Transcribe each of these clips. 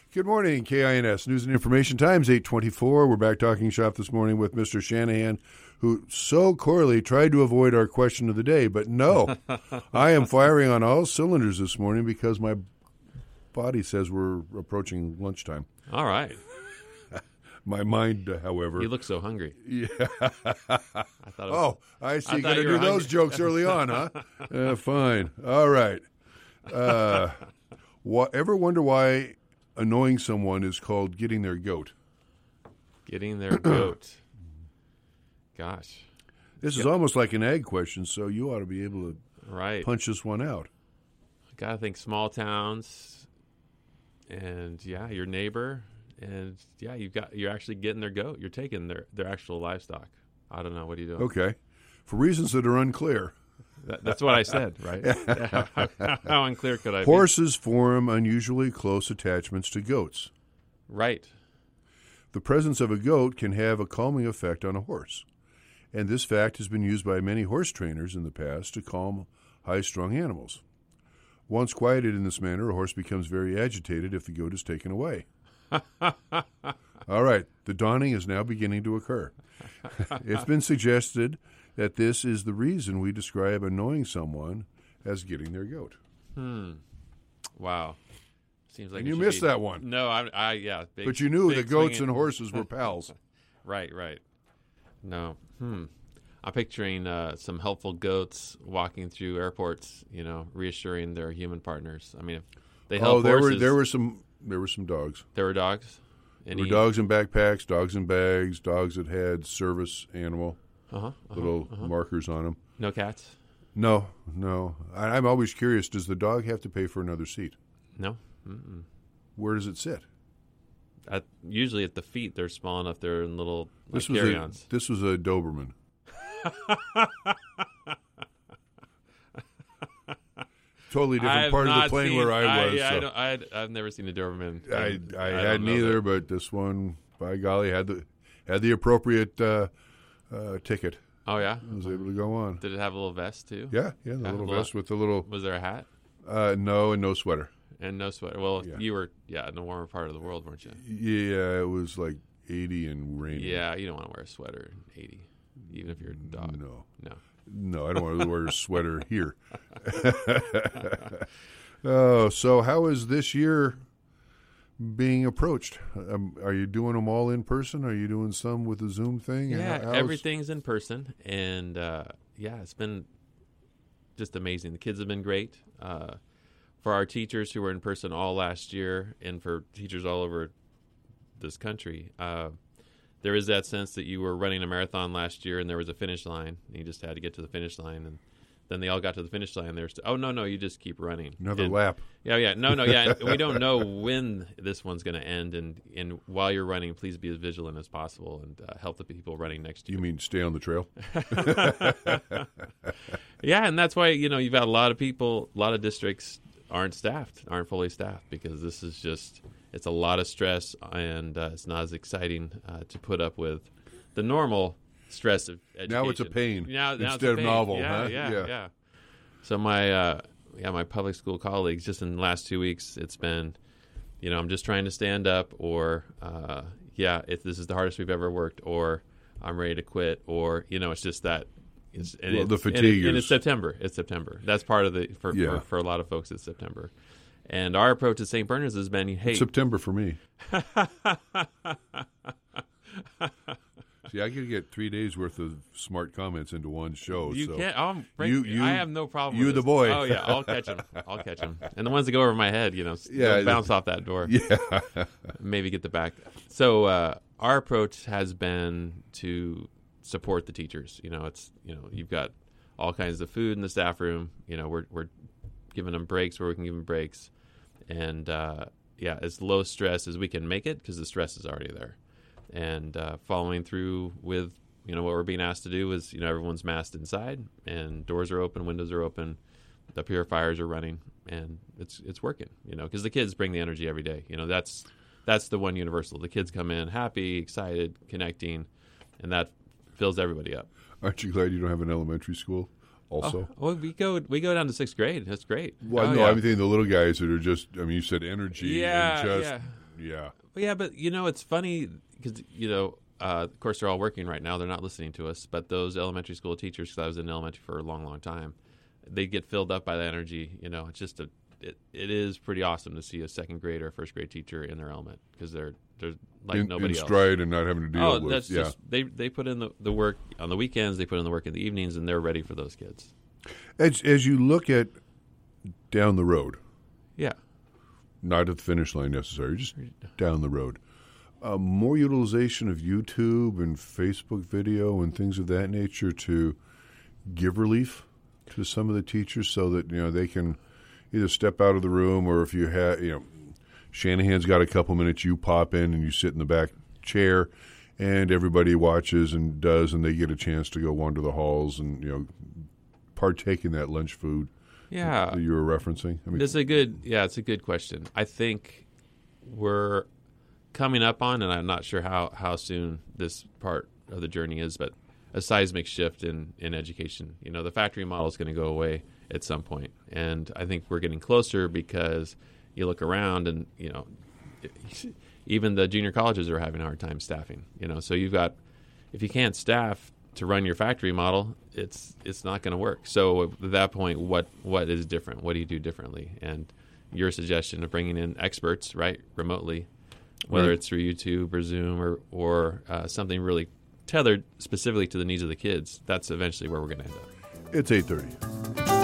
Good morning, KINS News and Information Times, 8:24. We're back talking shop this morning with Mr. Shanahan, who so corely tried to avoid our question of the day. But no, I am firing on all cylinders this morning because my body says we're approaching lunchtime. All right. My mind, however. You look so hungry. Yeah. I see. I You're going to do those jokes early on, huh? Fine. All right. Ever wonder why annoying someone is called getting their goat? Getting their goat. Gosh. This is almost like an ag question, so you ought to be able to punch this one out. Got to think small towns and, your neighbor. And, you're actually getting their goat. You're taking their actual livestock. I don't know. What are you doing? Okay. For reasons that are unclear. That's what I said, right? How unclear could I be? Horses form unusually close attachments to goats. Right. The presence of a goat can have a calming effect on a horse. And this fact has been used by many horse trainers in the past to calm high-strung animals. Once quieted in this manner, a horse becomes very agitated if the goat is taken away. All right, the dawning is now beginning to occur. It's been suggested that this is the reason we describe annoying someone as getting their goat. Wow. Seems like you missed that one. No, big, but you knew the goats and horses were pals. Right. No. I'm picturing some helpful goats walking through airports, reassuring their human partners. I mean, if they help horses. There were some dogs. There were dogs? There were dogs in backpacks, dogs in bags, dogs that had service animal, markers on them. No cats? No. I'm always curious, does the dog have to pay for another seat? No. Mm-mm. Where does it sit? Usually at the feet. They're small enough. They're in little carry-ons. This was a Doberman. Totally different part of the plane where I was. I've never seen a Doberman. I had neither, but this one, by golly, had the appropriate ticket. Oh yeah, I was able to go on. Did it have a little vest too? Yeah, the little vest with the little. Was there a hat? No, and no sweater. And no sweater. Well, you were in the warmer part of the world, weren't you? Yeah, it was like 80 and rainy. Yeah, you don't want to wear a sweater in 80, even if you're a dog. No, I don't want to wear a sweater here. Oh, so how is this year being approached? Are you doing them all in person? Are you doing some with the Zoom thing? Yeah, everything's in person. And, it's been just amazing. The kids have been great. For our teachers who were in person all last year and for teachers all over this country, there is that sense that you were running a marathon last year and there was a finish line. And you just had to get to the finish line. And then they all got to the finish line. No, you just keep running. Another lap. Yeah. No. We don't know when this one's going to end. And while you're running, please be as vigilant as possible and help the people running next to you. You mean stay on the trail? Yeah, and that's why, you've got a lot of districts aren't fully staffed because this is just... It's a lot of stress, and it's not as exciting to put up with the normal stress of education. Now it's a pain instead of novel. Yeah. So my public school colleagues, just in the last 2 weeks, it's been, I'm just trying to stand up, or if this is the hardest we've ever worked, or I'm ready to quit, or it's just that. The fatigue. And it's September. That's part of for a lot of folks. It's September. And our approach at St. Bernard's has been, hey... It's September for me. See, I could get 3 days worth of smart comments into one show. You so can't. I have no problem with You the boy. Oh, yeah, I'll catch them. And the ones that go over my head, bounce off that door. Yeah. Maybe get the back. So our approach has been to support the teachers. You've got all kinds of food in the staff room. We're giving them breaks where we can give them breaks. And, as low stress as we can make it because the stress is already there. And following through with, what we're being asked to do is, everyone's masked inside and doors are open, windows are open, the purifiers are running, and it's working, because the kids bring the energy every day. That's the one universal. The kids come in happy, excited, connecting, and that fills everybody up. Aren't you glad you don't have an elementary school? Also, we go down to 6th grade. That's great. Well, I'm thinking the little guys that are just. You said energy. Yeah, Yeah. But it's funny because of course they're all working right now. They're not listening to us, but those elementary school teachers, because I was in elementary for a long, long time, they get filled up by the energy. It's just it is pretty awesome to see a second grade or first grade teacher in their element, because they're like nobody else. In stride and not having to deal with. That's just they put in the work on the weekends. They put in the work in the evenings, and they're ready for those kids. As you look at down the road, yeah, not at the finish line necessarily, just down the road, more utilization of YouTube and Facebook video and things of that nature to give relief to some of the teachers, so that they can either step out of the room, or if you have Shanahan's got a couple minutes, you pop in and you sit in the back chair, and everybody watches and they get a chance to go wander the halls and partake in that lunch food. Yeah, that you were referencing. It's a good question. I think we're coming up on, and I'm not sure how soon this part of the journey is, but a seismic shift in education. The factory model is going to go away at some point, and I think we're getting closer, because you look around and even the junior colleges are having a hard time staffing. So you've got, if you can't staff to run your factory model, it's not going to work. So at that point, what is different? What do you do differently? And your suggestion of bringing in experts, right, remotely, whether it's through YouTube or Zoom or something really tethered specifically to the needs of the kids, that's eventually where we're going to end up. It's 8:30.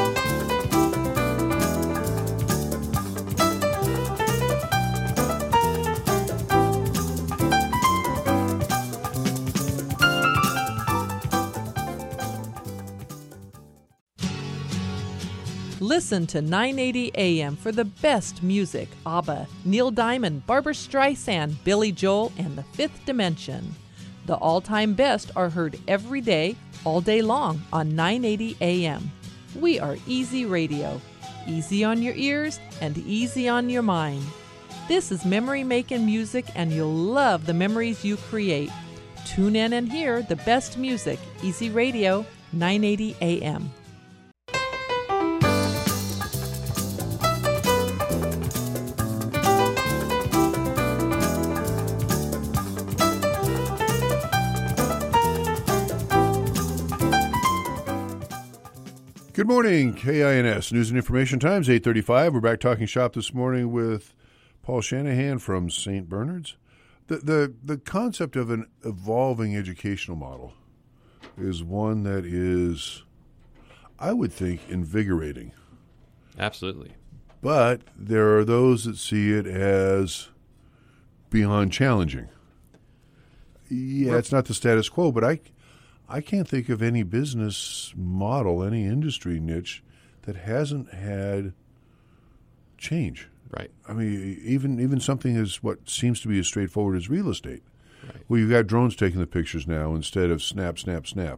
Listen to 980 AM for the best music. ABBA, Neil Diamond, Barbra Streisand, Billy Joel, and The Fifth Dimension. The all-time best are heard every day, all day long on 980 AM. We are Easy Radio. Easy on your ears and easy on your mind. This is memory-making music, and you'll love the memories you create. Tune in and hear the best music. Easy Radio, 980 AM. Good morning, KINS News and Information Times, 8:35. We're back talking shop this morning with Paul Shanahan from St. Bernard's. The concept of an evolving educational model is one that is, I would think, invigorating. Absolutely. But there are those that see it as beyond challenging. Yeah, it's not the status quo, but I can't think of any business model, any industry niche that hasn't had change. Right. I mean, even something as what seems to be as straightforward as real estate. Right. Well, you've got drones taking the pictures now instead of snap, snap, snap.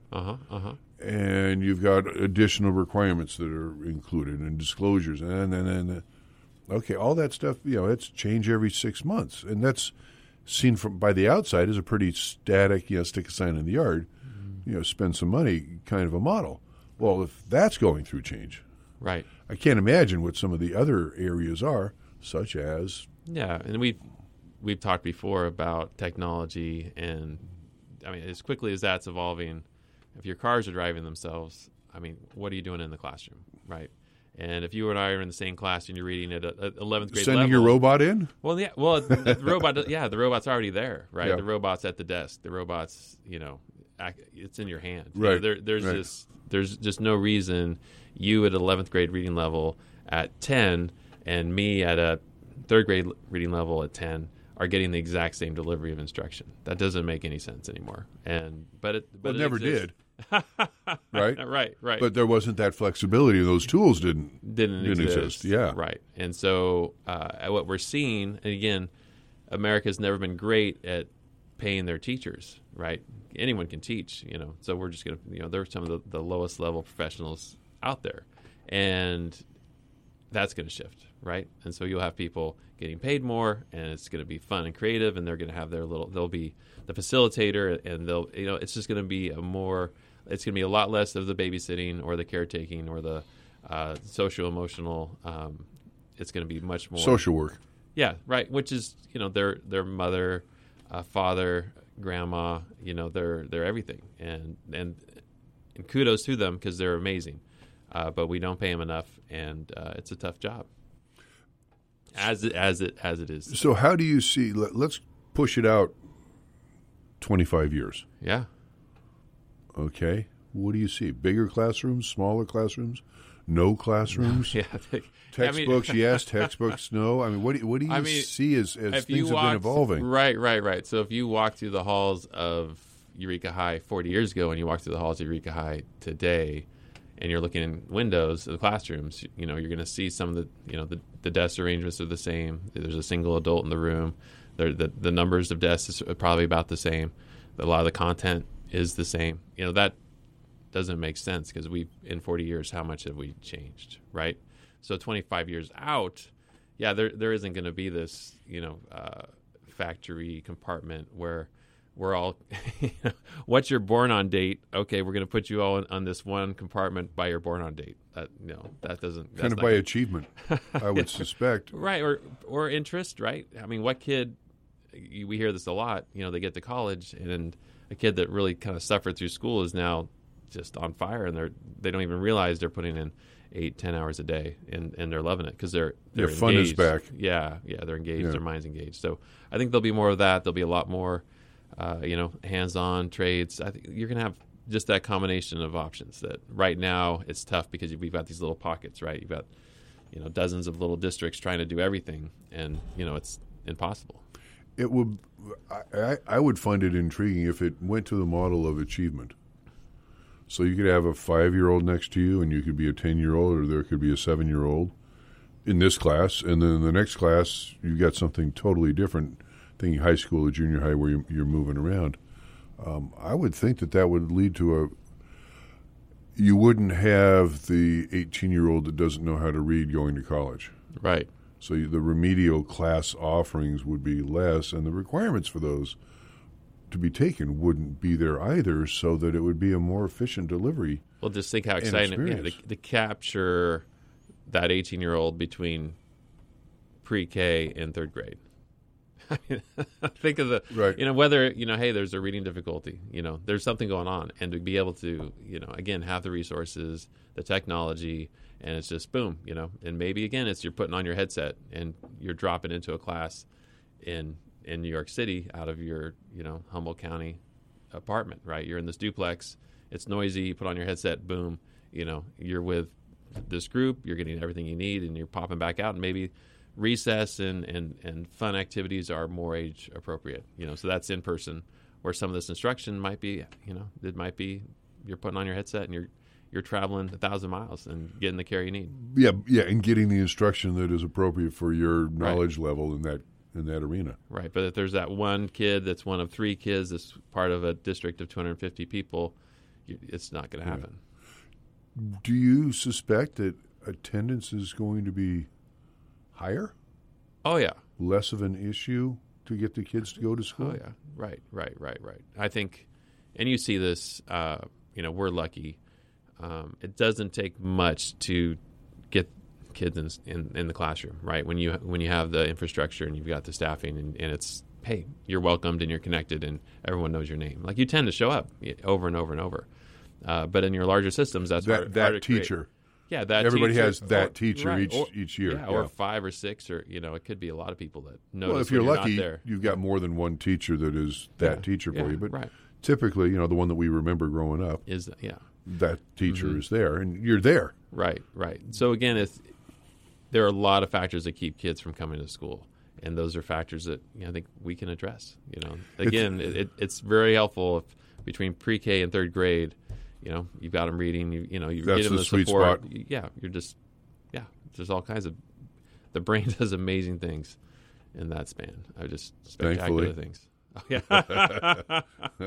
And you've got additional requirements that are included and disclosures. And okay, all that stuff, it's change every 6 months. And that's seen by the outside as a pretty static, stick a sign in the yard. Spend some money kind of a model. Well, if that's going through change, right? I can't imagine what some of the other areas are, such as and we've talked before about technology, and I mean, as quickly as that's evolving, if your cars are driving themselves, I mean, what are you doing in the classroom, right? And if you and I are in the same class and you're reading at 11th grade sending level, your robot in? Well, the robot, the robot's already there, right? Yeah. The robot's at the desk. The robot's, it's in your hand. Right. There's just no reason you at 11th grade reading level at 10 and me at a 3rd grade reading level at 10 are getting the exact same delivery of instruction. That doesn't make any sense anymore. But it never exists. Right? Right. But there wasn't that flexibility. Those tools didn't exist. Yeah. Right. And so what we're seeing, and again, America's never been great at paying their teachers, right? Anyone can teach, so we're just going to, they're some of the lowest level professionals out there. And that's going to shift, right? And so you'll have people getting paid more, and it's going to be fun and creative, and they're going to have they'll be the facilitator, and it's just going to be it's going to be a lot less of the babysitting or the caretaking or the social-emotional. It's going to be much more social work. Yeah, right. Which is, their mother, father, grandma. They're everything, and kudos to them because they're amazing. But we don't pay them enough, and it's a tough job. As it is. So how do you see? Let's push it out 25 years. Yeah. Okay. What do you see? Bigger classrooms, smaller classrooms, no classrooms? Yeah. Textbooks, yes. Textbooks, no. I mean, what do you see as things have been evolving? Right. So if you walk through the halls of Eureka High 40 years ago and you walk through the halls of Eureka High today, and you're looking in windows of the classrooms, you're going to see some of the desk arrangements are the same. There's a single adult in the room. The numbers of desks is probably about the same. A lot of the content is the same. That doesn't make sense because in 40 years, how much have we changed, right? So 25 years out, yeah, there isn't going to be this, factory compartment where we're all, what's your born on date? Okay, we're going to put you all on this one compartment by your born on date. That doesn't. Kind of by achievement, I would suspect. Right, or interest, right? I mean, what kid, we hear this a lot, they get to college and a kid that really kind of suffered through school is now just on fire and they don't even realize they're putting in 8-10 hours a day and they're loving it because they're fun is engaged. back. Yeah, they're engaged. Yeah. Their mind's engaged. So I think there'll be more of that. There'll be a lot more, hands-on trades. I think you're going to have just that combination of options. That right now it's tough because we've got these little pockets, right? You've got dozens of little districts trying to do everything, and it's impossible. It would. I would find it intriguing if it went to the model of achievement. So you could have a 5-year-old next to you, and you could be a 10-year-old, or there could be a 7-year-old in this class, and then in the next class you got something totally different. Thinking high school or junior high, where you're moving around. I would think that would lead to you wouldn't have the 18-year-old that doesn't know how to read going to college. Right. So the remedial class offerings would be less, and the requirements for those to be taken wouldn't be there either, so that it would be a more efficient delivery. Well, just think how exciting to capture that 18-year-old between pre-K and third grade. Think of the, right. Whether, hey, there's a reading difficulty, there's something going on, and to be able to, again, have the resources, the technology, and it's just boom, and maybe again, it's you're putting on your headset and you're dropping into a class in New York City out of your, Humboldt County apartment, right? You're in this duplex, it's noisy, you put on your headset, boom, you're with this group, you're getting everything you need, and you're popping back out, and maybe recess and fun activities are more age appropriate, so that's in person, where some of this instruction might be, it might be you're putting on your headset and you're traveling 1,000 miles and getting the care you need. Yeah, and getting the instruction that is appropriate for your knowledge level in that arena. Right, but if there's that one kid that's one of 3 kids that's part of a district of 250 people, it's not going to happen. Yeah. Do you suspect that attendance is going to be higher? Oh, yeah. Less of an issue to get the kids to go to school? Oh, yeah. Right. I think, and you see this, we're lucky. It doesn't take much to get kids in the classroom, right? When you have the infrastructure and you've got the staffing and it's, hey, you're welcomed and you're connected and everyone knows your name. Like, you tend to show up over and over and over. But in your larger systems, that's hard to teacher. Create. Yeah, that everybody teacher, has that teacher right, each year. Yeah, or 5 or 6, or it could be a lot of people that notice. Well, if you're lucky, not there. you've got more than one teacher that is that teacher for you. But right. typically, the one that we remember growing up is that teacher is there, and you're there. Right. So again, there are a lot of factors that keep kids from coming to school, and those are factors that I think we can address. Again, it's very helpful if between pre-K and third grade. You've got them reading. You That's get them the the sweet support. spot. Yeah, there's all kinds of. The brain does amazing things in that span. Just spectacular things. Oh, yeah.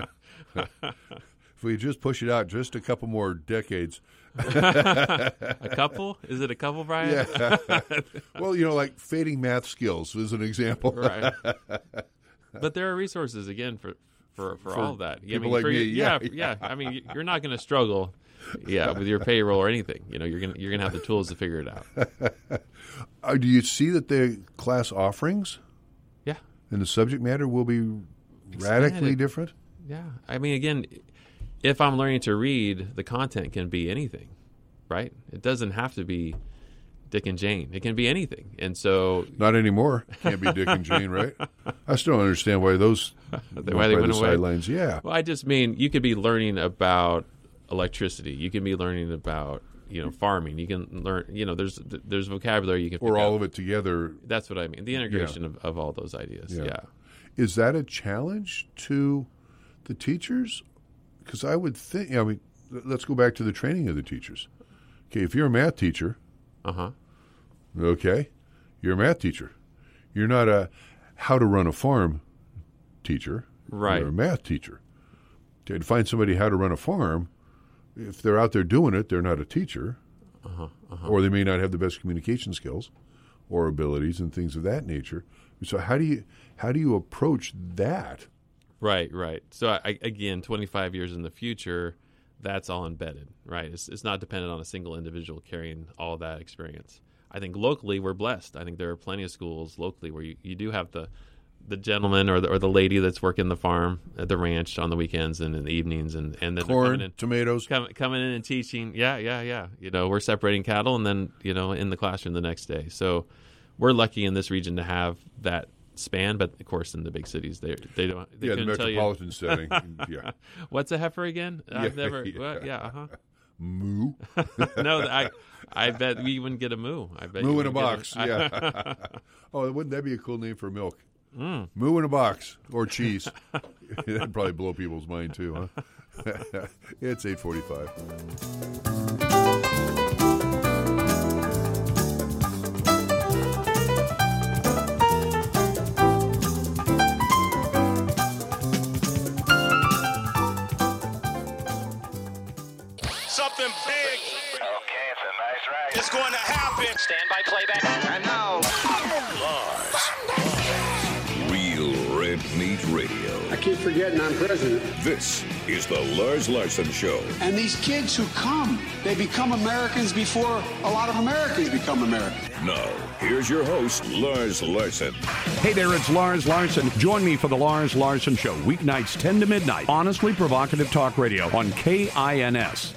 If we just push it out just a couple more decades. A couple? Is it a couple, Brian? Yeah. Well, like fading math skills is an example. Right. But there are resources again for all of that. People like me. Yeah. I mean, you're not going to struggle, with your payroll or anything. You're gonna have the tools to figure it out. Do you see that the class offerings Yeah. and the subject matter will be radically different? Yeah. I mean, again, if I'm learning to read, the content can be anything, right? It doesn't have to be Dick and Jane. It can be anything. And so... Not anymore. Can't be Dick and Jane, right? I still don't understand why those why they went away. sidelines. Yeah. Well, I just mean you could be learning about electricity. You can be learning about, farming. You can learn, there's vocabulary you can pick Or all up. of it together. That's what I mean. The integration of all those ideas. Yeah. Is that a challenge to the teachers? Because I would think, let's go back to the training of the teachers. Okay, if you're a math teacher, okay, you're a math teacher. You're not a how to run a farm teacher. Right. You're a math teacher. Okay, to find somebody how to run a farm, if they're out there doing it, they're not a teacher. Or they may not have the best communication skills or abilities and things of that nature. So how do you approach that? Right. So again, 25 years in the future, that's all embedded, right? It's not dependent on a single individual carrying all of that experience. I think locally we're blessed. I think there are plenty of schools locally where you do have the gentleman or the lady that's working the farm at the ranch on the weekends and in the evenings, and then corn, tomatoes, coming in and teaching. Yeah. We're separating cattle and then in the classroom the next day. So we're lucky in this region to have that span, but of course in the big cities they don't. They the couldn't metropolitan setting. Yeah. What's a heifer again? I've never. Moo. No, I bet we wouldn't get a moo. I bet moo in a box. Yeah. Oh, wouldn't that be a cool name for milk? Moo in a box or cheese. That'd probably blow people's mind too, huh? It's 8:45. Something big. Okay, it's a nice ride. It's going to happen. Stand by playback. And now, Real Red Meat Radio. I keep forgetting I'm president. This is the Lars Larson Show. And these kids who come, they become Americans before a lot of Americans become Americans. Now, here's your host, Lars Larson. Hey there, it's Lars Larson. Join me for the Lars Larson Show, weeknights 10 to midnight. Honestly provocative talk radio on KINS.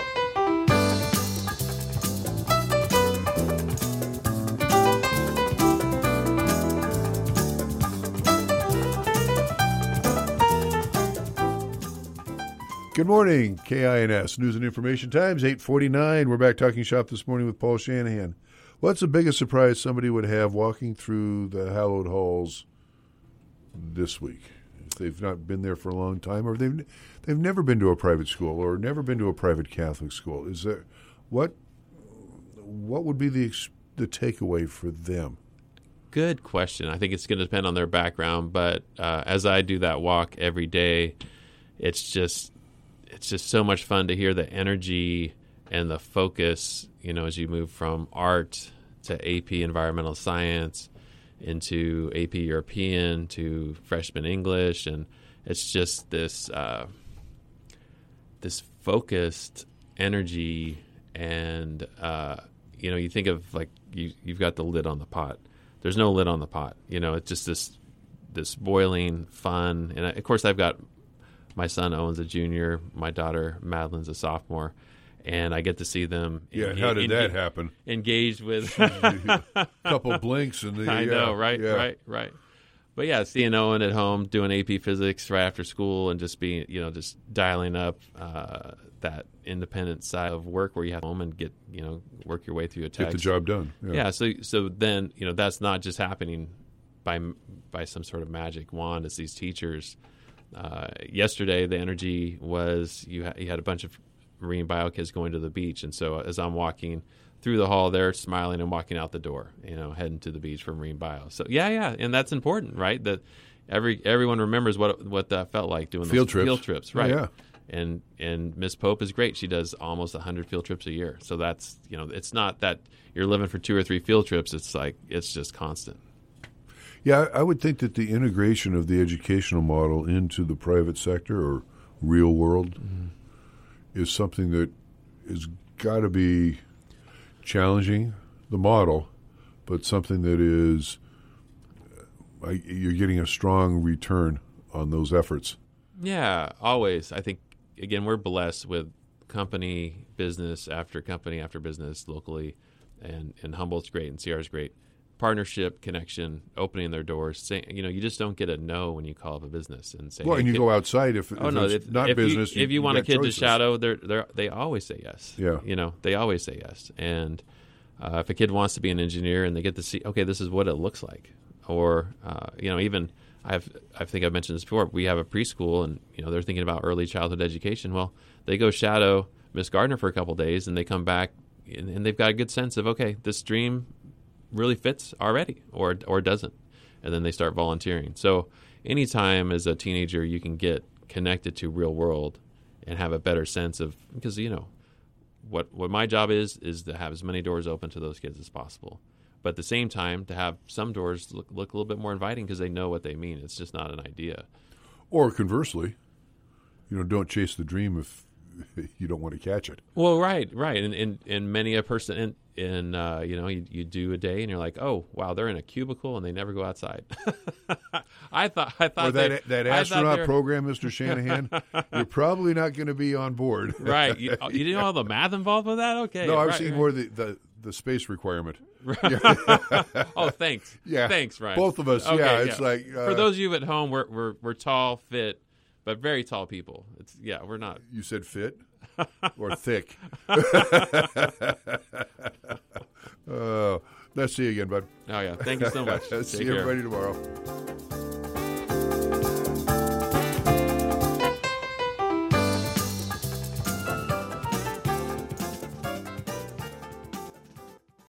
Good morning, KINS News and Information Times, 8:49. We're back talking shop this morning with Paul Shanahan. What's the biggest surprise somebody would have walking through the hallowed halls this week? If they've not been there for a long time, or they've never been to a private school, or never been to a private Catholic school, is there what would be the takeaway for them? Good question. I think it's going to depend on their background, but as I do that walk every day, it's just so much fun to hear the energy and the focus, as you move from art to AP Environmental Science into AP European to freshman English. And it's just this focused energy. And, you think of like you've got the lid on the pot. There's no lid on the pot. It's just this boiling fun. And of course I've got my son Owen's a junior, my daughter Madeline's a sophomore, and I get to see them. Yeah, how did that happen? Engaged with a couple blinks and I know, right. But yeah, seeing Owen at home doing AP Physics right after school and just being, just dialing up that independent side of work where you have home and get, work your way through a text. Get the job done. Yeah. So then, that's not just happening by some sort of magic wand. It's these teachers. Yesterday, the energy was you had a bunch of marine bio kids going to the beach, and so as I'm walking through the hall, they're smiling and walking out the door, heading to the beach for marine bio. So yeah, and that's important, right? That everyone remembers what that felt like doing field trips, right? Oh, yeah. And Miss Pope is great. She does almost 100 field trips a year. So that's it's not that you're living for 2 or 3 field trips. It's like it's just constant. Yeah, I would think that the integration of the educational model into the private sector or real world is something that has got to be challenging the model, but something that is you're getting a strong return on those efforts. Yeah, always. I think, again, we're blessed with business after business locally, and Humboldt's great and Sierra's great. Partnership, connection, opening their doors. Saying, you just don't get a no when you call up a business and say. Well, hey, and you go outside if it's not business. If you want a kid choices. to shadow, they always say yes. Yeah. They always say yes. And if a kid wants to be an engineer and they get to see, okay, this is what it looks like, or even I think I've mentioned this before. We have a preschool, and they're thinking about early childhood education. Well, they go shadow Miss Gardner for a couple days, and they come back, and they've got a good sense of, okay, this dream really fits already, or doesn't, and then they start volunteering. So anytime as a teenager you can get connected to real world and have a better sense of, because what my job is to have as many doors open to those kids as possible, but at the same time to have some doors look a little bit more inviting because they know what they mean. It's just not an idea. Or conversely, don't chase the dream if you don't want to catch it. Well, right, and many a person, you do a day and you're like, oh wow, they're in a cubicle and they never go outside. I thought or that astronaut program, Mr. Shanahan, you're probably not going to be on board. Right, you didn't know all the math involved with that. Okay, no, I was seeing more the space requirement. Right. Oh, thanks. Yeah, thanks, Ryan. Both of us. Okay, yeah, it's like for those of you at home, we're tall, fit, but very tall people. We're not. You said fit or thick. Let's see you again, bud. Oh yeah, thank you so much. See everybody tomorrow.